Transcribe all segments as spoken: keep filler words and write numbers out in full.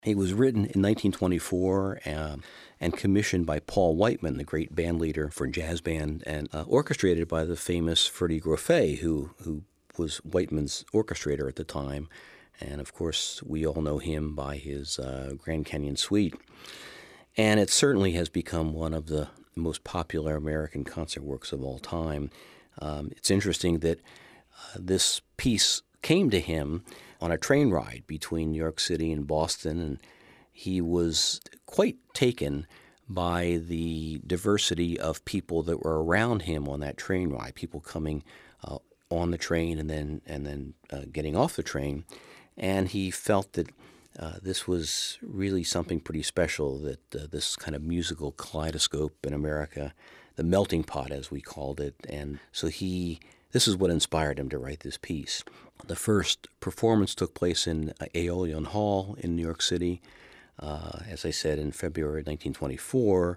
It was written in nineteen twenty-four um, and commissioned by Paul Whiteman, the great band leader for jazz band, and uh, orchestrated by the famous Freddie Groffet, who who was Whiteman's orchestrator at the time. And of course, we all know him by his uh, Grand Canyon Suite. And it certainly has become one of the most popular American concert works of all time. Um, it's interesting that uh, this piece came to him on a train ride between New York City and Boston, and he was quite taken by the diversity of people that were around him on that train ride, people coming uh, on the train and then and then uh, getting off the train. And he felt that uh, this was really something pretty special, that uh, this kind of musical kaleidoscope in America, the melting pot as we called it. And so he this is what inspired him to write this piece. The first performance took place in Aeolian Hall in New York City, uh, as I said, in February nineteen twenty-four.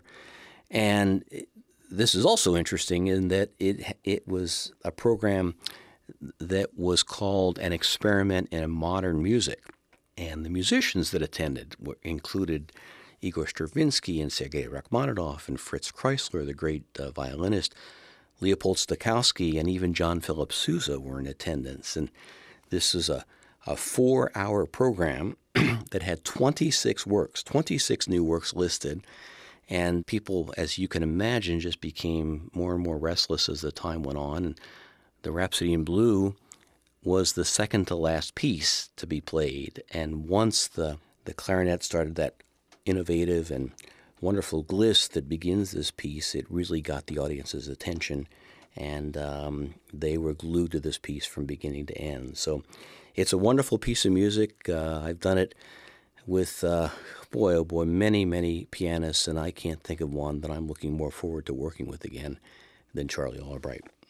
And it, this is also interesting in that it it was a program that was called An Experiment in Modern Music. And the musicians that attended were, included Igor Stravinsky and Sergei Rachmaninoff and Fritz Kreisler, the great uh, violinist. Leopold Stokowski and even John Philip Sousa were in attendance. And this is a, a four-hour program that had twenty-six works, twenty-six new works listed. And people, as you can imagine, just became more and more restless as the time went on. And the Rhapsody in Blue was the second to last piece to be played. And once the, the clarinet started that innovative and wonderful gliss that begins this piece, it really got the audience's attention, and um, they were glued to this piece from beginning to end. So it's a wonderful piece of music. Uh, I've done it with, uh, boy, oh boy, many, many pianists, and I can't think of one that I'm looking more forward to working with again than Charlie Albright.